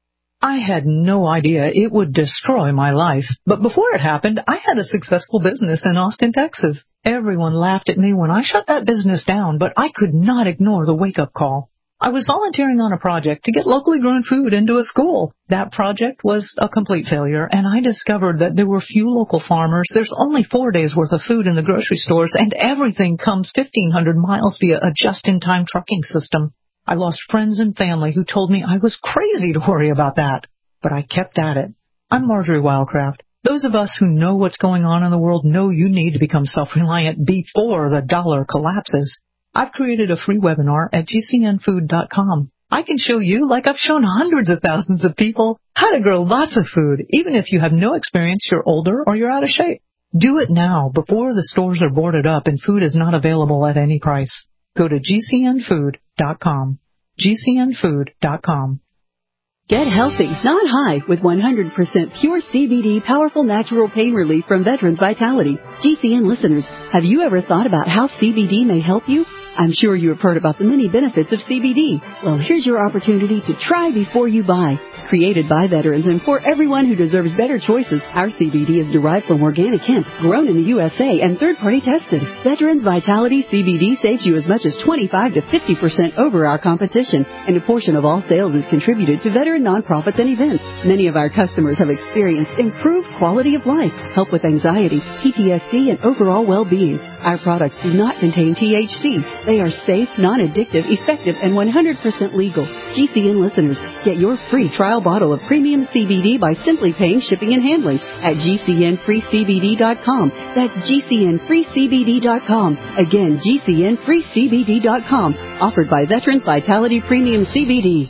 I had no idea it would destroy my life. But before it happened, I had a successful business in Austin, Texas. Everyone laughed at me when I shut that business down, but I could not ignore the wake-up call. I was volunteering on a project to get locally grown food into a school. That project was a complete failure, and I discovered that there were few local farmers. There's only four days' worth of food in the grocery stores, and everything comes fifteen hundred miles via a just-in-time trucking system. I lost friends and family who told me I was crazy to worry about that. But I kept at it. I'm Marjorie Wildcraft. Those of us who know what's going on in the world know you need to become self-reliant before the dollar collapses. I've created a free webinar at G C N food dot com. I can show you, like I've shown hundreds of thousands of people, how to grow lots of food, even if you have no experience, you're older, or you're out of shape. Do it now, before the stores are boarded up and food is not available at any price. Go to G C N food dot com. G C N food dot com. Get healthy, not high, with one hundred percent pure C B D powerful natural pain relief from Veterans Vitality. G C N listeners, have you ever thought about how C B D may help you? I'm sure you have heard about the many benefits of C B D. Well, here's your opportunity to try before you buy. Created by veterans and for everyone who deserves better choices, our C B D is derived from organic hemp, grown in the U S A and third-party tested. Veterans Vitality C B D saves you as much as twenty-five to fifty percent over our competition, and a portion of all sales is contributed to veteran nonprofits and events. Many of our customers have experienced improved quality of life, help with anxiety, P T S D, and overall well-being. Our products do not contain T H C. They are safe, non-addictive, effective, and one hundred percent legal. G C N listeners, get your free trial bottle of premium C B D by simply paying shipping and handling at G C N free C B D dot com. That's G C N free C B D dot com. Again, G C N free C B D dot com. Offered by Veterans Vitality Premium C B D.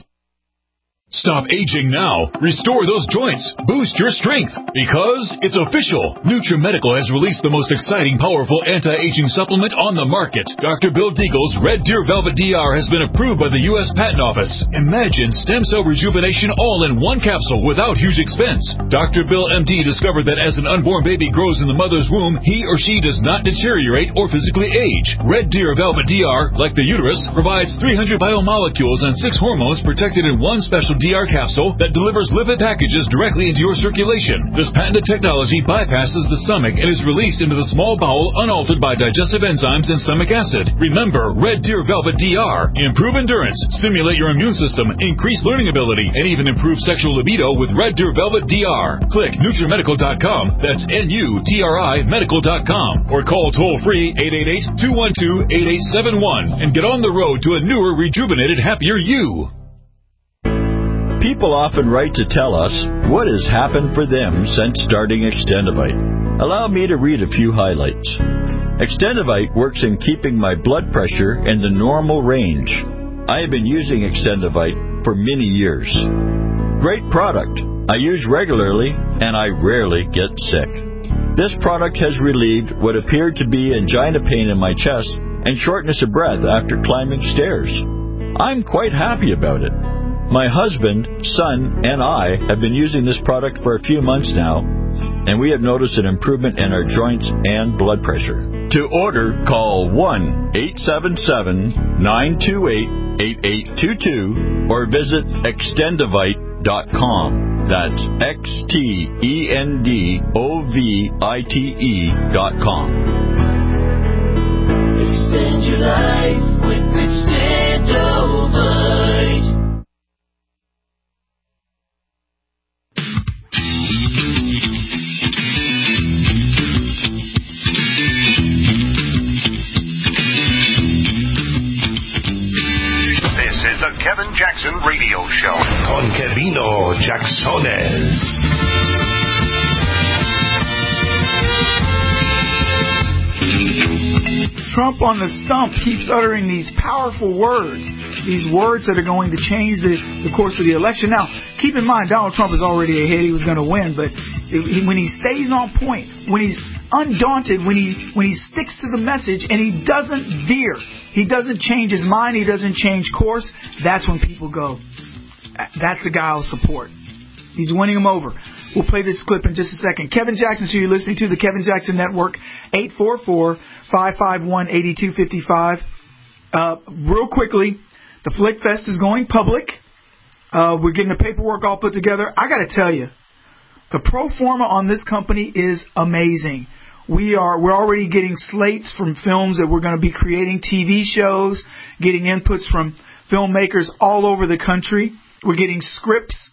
Stop aging now. Restore those joints. Boost your strength. Because it's official. NutriMedical has released the most exciting, powerful anti-aging supplement on the market. Doctor Bill Deagle's Red Deer Velvet D R has been approved by the U S Patent Office. Imagine stem cell rejuvenation all in one capsule without huge expense. Doctor Bill M D discovered that as an unborn baby grows in the mother's womb, he or she does not deteriorate or physically age. Red Deer Velvet D R, like the uterus, provides three hundred biomolecules and six hormones protected in one special D R capsule that delivers lipid packages directly into your circulation. This patented technology bypasses the stomach and is released into the small bowel unaltered by digestive enzymes and stomach acid. Remember, Red Deer Velvet D R. Improve endurance, stimulate your immune system, increase learning ability, and even improve sexual libido with Red Deer Velvet D R. Click NutriMedical dot com, that's N U T R I medical dot com, or call toll-free eight eight eight, two one two, eight eight seven one and get on the road to a newer, rejuvenated, happier you. People often write to tell us what has happened for them since starting Extendivite. Allow me to read a few highlights. Extendivite works in keeping my blood pressure in the normal range. I have been using Extendivite for many years. Great product. I use regularly and I rarely get sick. This product has relieved what appeared to be angina pain in my chest and shortness of breath after climbing stairs. I'm quite happy about it. My husband, son, and I have been using this product for a few months now, and we have noticed an improvement in our joints and blood pressure. To order, call one eight seven seven, nine two eight, eight eight two two or visit extendivite dot com. That's X T E N D O V I T E dot com. Extend your life with Extendivite. Kevin Jackson Radio Show. Con Kevino Jacksones. Trump on the stump keeps uttering these powerful words, these words that are going to change the, the course of the election. Now, keep in mind, Donald Trump is already ahead. He was going to win, but when he stays on point, when he's undaunted, when he when he sticks to the message and he doesn't veer, he doesn't change his mind, he doesn't change course, that's when people go, that's the guy I'll support. He's winning them over. We'll play this clip in just a second. Kevin Jackson, so you're listening to the Kevin Jackson Network, eight four four, five five one, eight two five five. Uh, real quickly, the Flick Fest is going public. Uh, we're getting the paperwork all put together. I got to tell you, the pro forma on this company is amazing. We are we're already getting slates from films that we're going to be creating, T V shows, getting inputs from filmmakers all over the country. We're getting scripts.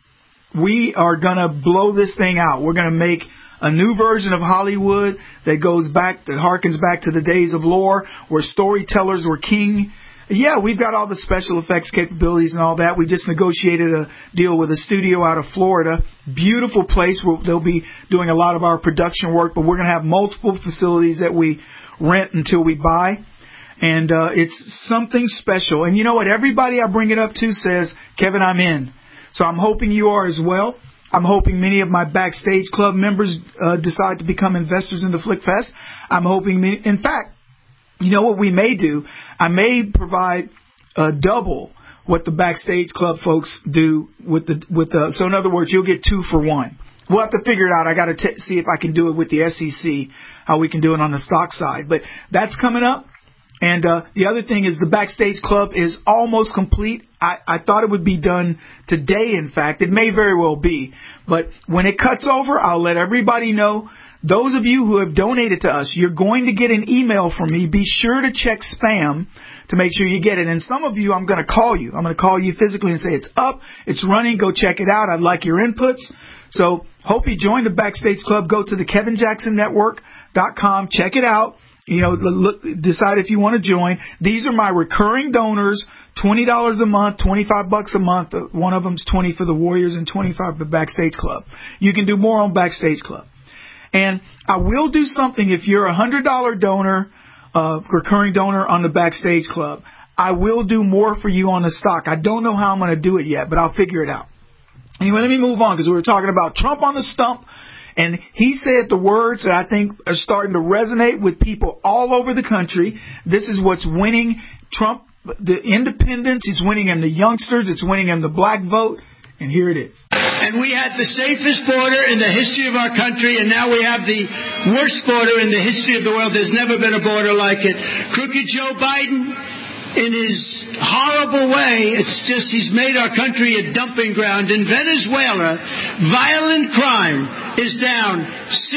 We are going to blow this thing out. We're going to make a new version of Hollywood that goes back, that harkens back to the days of lore, where storytellers were king. Yeah, we've got all the special effects capabilities and all that. We just negotiated a deal with a studio out of Florida. Beautiful place where they'll be doing a lot of our production work, but we're going to have multiple facilities that we rent until we buy. And uh, it's something special. And you know what? Everybody I bring it up to says, Kevin, I'm in. So I'm hoping you are as well. I'm hoping many of my Backstage Club members uh, decide to become investors into FlickFest. I'm hoping, many, in fact, you know what we may do? I may provide uh, double what the Backstage Club folks do with the with the. So in other words, you'll get two for one. We'll have to figure it out. I got to t- see if I can do it with the S E C, how we can do it on the stock side. But that's coming up. And uh, the other thing is the Backstage Club is almost complete. I, I thought it would be done today, in fact. It may very well be. But when it cuts over, I'll let everybody know. Those of you who have donated to us, you're going to get an email from me. Be sure to check spam to make sure you get it. And some of you, I'm going to call you. I'm going to call you physically and say, it's up, it's running, go check it out. I'd like your inputs. So hope you join the Backstage Club. Go to the Kevin Jackson Network dot com. Check it out. You know, look, decide if you want to join. These are my recurring donors, twenty dollars a month, twenty-five bucks a month. One of them's twenty for the Warriors and twenty-five for Backstage Club. You can do more on Backstage Club. And I will do something if you're a one hundred dollars donor, uh, recurring donor on the Backstage Club. I will do more for you on the stock. I don't know how I'm going to do it yet, but I'll figure it out. Anyway, let me move on because we were talking about Trump on the stump. And he said the words that I think are starting to resonate with people all over the country. This is what's winning Trump, the independents. He's winning them the youngsters. It's winning them the black vote. And here it is. And we had the safest border in the history of our country, and now we have the worst border in the history of the world. There's never been a border like it. Crooked Joe Biden, in his horrible way, it's just he's made our country a dumping ground. In Venezuela, violent crime is down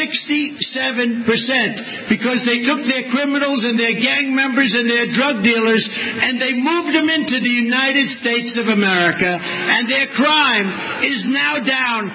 sixty-seven percent because they took their criminals and their gang members and their drug dealers and they moved them into the United States of America, and their crime is now down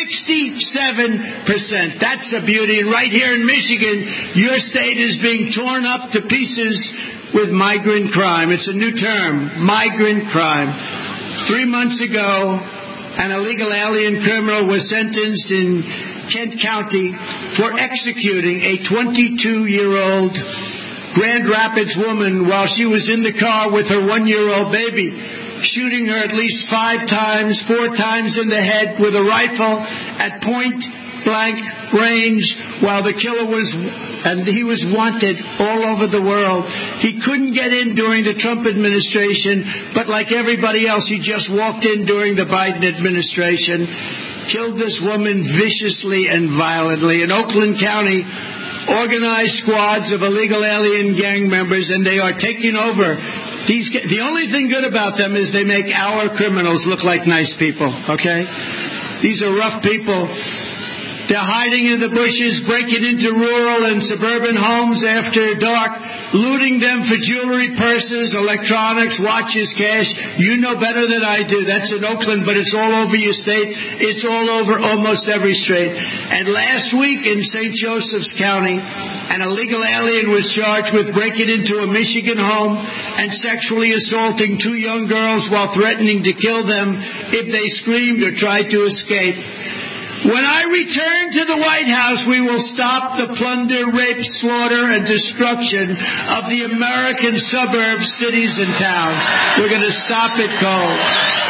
sixty-seven percent. That's the beauty. And right here in Michigan, your state is being torn up to pieces with migrant crime. It's a new term, migrant crime. Three months ago, an illegal alien criminal was sentenced in Kent County for executing a twenty-two-year-old Grand Rapids woman while she was in the car with her one-year-old baby, shooting her at least five times, four times in the head with a rifle at point blank range while the killer was, and he was wanted all over the world. He couldn't get in during the Trump administration, but like everybody else, he just walked in during the Biden administration, killed this woman viciously and violently. In Oakland County, organized squads of illegal alien gang members, and they are taking over. These, the only thing good about them is they make our criminals look like nice people, okay? These are rough people. They're hiding in the bushes, breaking into rural and suburban homes after dark, looting them for jewelry, purses, electronics, watches, cash. You know better than I do. That's in Oakland, but it's all over your state. It's all over almost every state. And last week in Saint Joseph's County, an illegal alien was charged with breaking into a Michigan home and sexually assaulting two young girls while threatening to kill them if they screamed or tried to escape. When I return to the White House, we will stop the plunder, rape, slaughter, and destruction of the American suburbs, cities, and towns. We're going to stop it cold.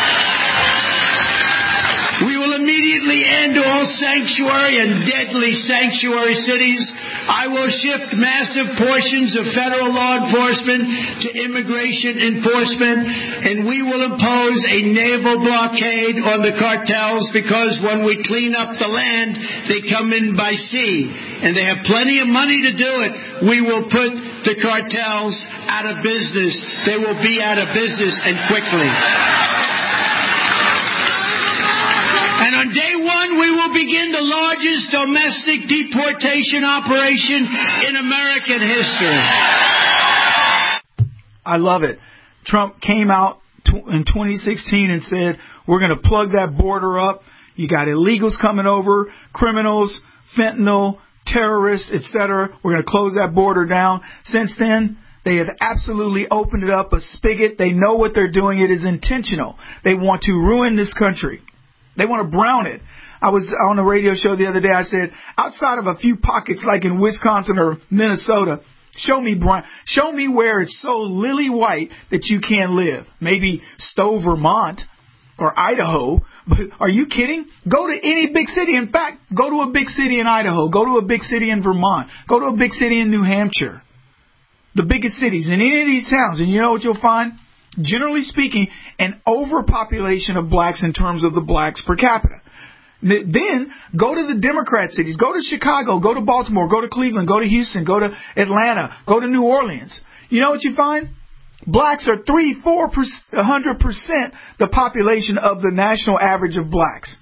We will immediately end all sanctuary and deadly sanctuary cities. I will shift massive portions of federal law enforcement to immigration enforcement, and we will impose a naval blockade on the cartels because when we clean up the land, they come in by sea, and they have plenty of money to do it. We will put the cartels out of business. They will be out of business, and quickly. And on day one, we will begin the largest domestic deportation operation in American history. I love it. Trump came out in twenty sixteen and said, we're going to plug that border up. You got illegals coming over, criminals, fentanyl, terrorists, et cetera. We're going to close that border down. Since then, they have absolutely opened it up, a spigot. They know what they're doing. It is intentional. They want to ruin this country. They want to brown it. I was on a radio show the other day. I said, outside of a few pockets like in Wisconsin or Minnesota, show me brown, show me where it's so lily white that you can't live. Maybe Stowe, Vermont, or Idaho. But are you kidding? Go to any big city. In fact, go to a big city in Idaho. Go to a big city in Vermont. Go to a big city in New Hampshire. The biggest cities in any of these towns. And you know what you'll find? Generally speaking, an overpopulation of blacks in terms of the blacks per capita. Then go to the Democrat cities. Go to Chicago. Go to Baltimore. Go to Cleveland. Go to Houston. Go to Atlanta. Go to New Orleans. You know what you find? Blacks are three, four, a hundred percent the population of the national average of blacks.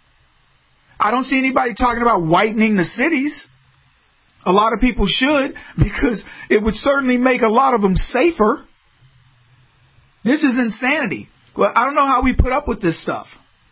I don't see anybody talking about whitening the cities. A lot of people should, because it would certainly make a lot of them safer. This is insanity. Well, I don't know how we put up with this stuff.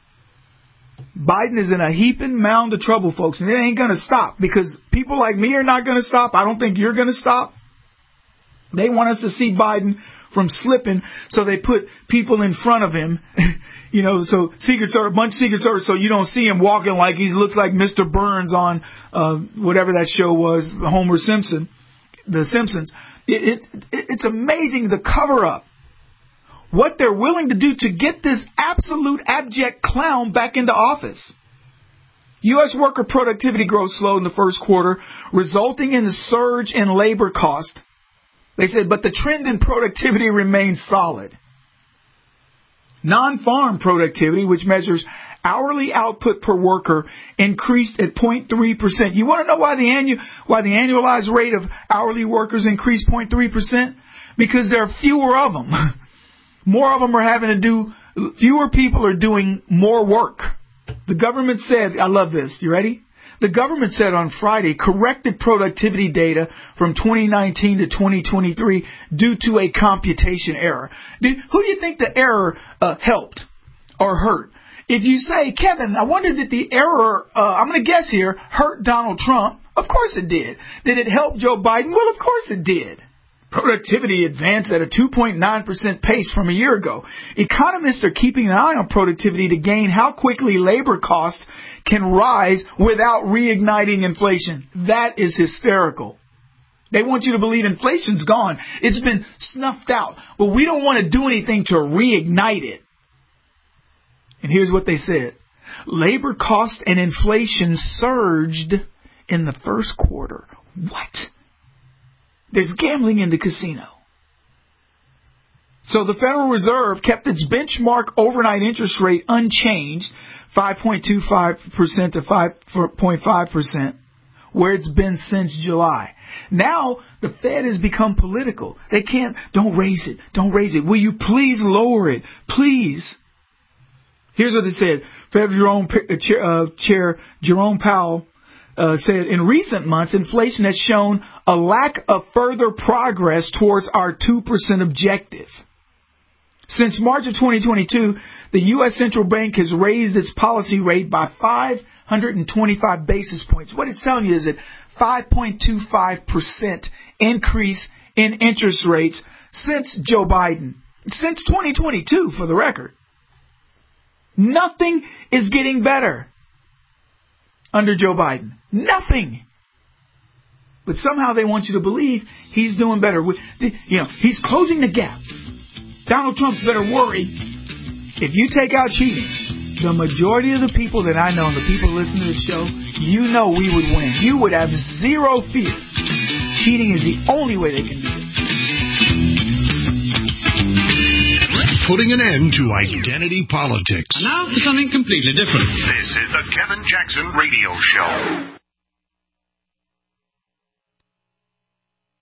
Biden is in a heaping mound of trouble, folks, and it ain't going to stop, because people like me are not going to stop. I don't think you're going to stop. They want us to see Biden from slipping, so they put people in front of him, you know, so Secret Service, a bunch of Secret Service, so you don't see him walking like he looks like Mister Burns on uh, whatever that show was, Homer Simpson, The Simpsons. It, it, it's amazing the cover-up. What they're willing to do to get this absolute abject clown back into office. U S worker productivity growth slowed in the first quarter, resulting in a surge in labor cost. They said, but the trend in productivity remains solid. Non-farm productivity, which measures hourly output per worker, increased at zero point three percent. You want to know why the annual why the annualized rate of hourly workers increased zero point three percent? Because there are fewer of them. More of them are having to do, fewer people are doing more work. The government said, I love this, you ready? The government said on Friday corrected productivity data from twenty nineteen to twenty twenty-three due to a computation error. Did, who do you think the error uh, helped or hurt? If you say, Kevin, I wonder did the error, uh, I'm going to guess here, hurt Donald Trump? Of course it did. Did it help Joe Biden? Well, of course it did. Productivity advanced at a two point nine percent pace from a year ago. Economists are keeping an eye on productivity to gain how quickly labor costs can rise without reigniting inflation. That is hysterical. They want you to believe inflation's gone. It's been snuffed out. But we don't want to do anything to reignite it. And here's what they said. Labor cost and inflation surged in the first quarter. What? There's gambling in the casino. So the Federal Reserve kept its benchmark overnight interest rate unchanged, five point two five percent to five point five percent, where it's been since July. Now the Fed has become political. They can't, don't raise it, don't raise it. Will you please lower it? Please. Here's what they said. Fed Jerome, uh, Chair Jerome Powell Uh, said, in recent months, inflation has shown a lack of further progress towards our two percent objective. Since March of twenty twenty-two, the U S Central Bank has raised its policy rate by five hundred twenty-five basis points. What it's telling you is that five point two five percent increase in interest rates since Joe Biden, since twenty twenty-two, for the record. Nothing is getting better under Joe Biden. Nothing. But somehow they want you to believe he's doing better. You know, he's closing the gap. Donald Trump better worry. If you take out cheating, the majority of the people that I know and the people listening to this show, you know we would win. You would have zero fear. Cheating is the only way they can do it. Putting an end to identity politics. And now for something completely different. This is the Kevin Jackson Radio Show.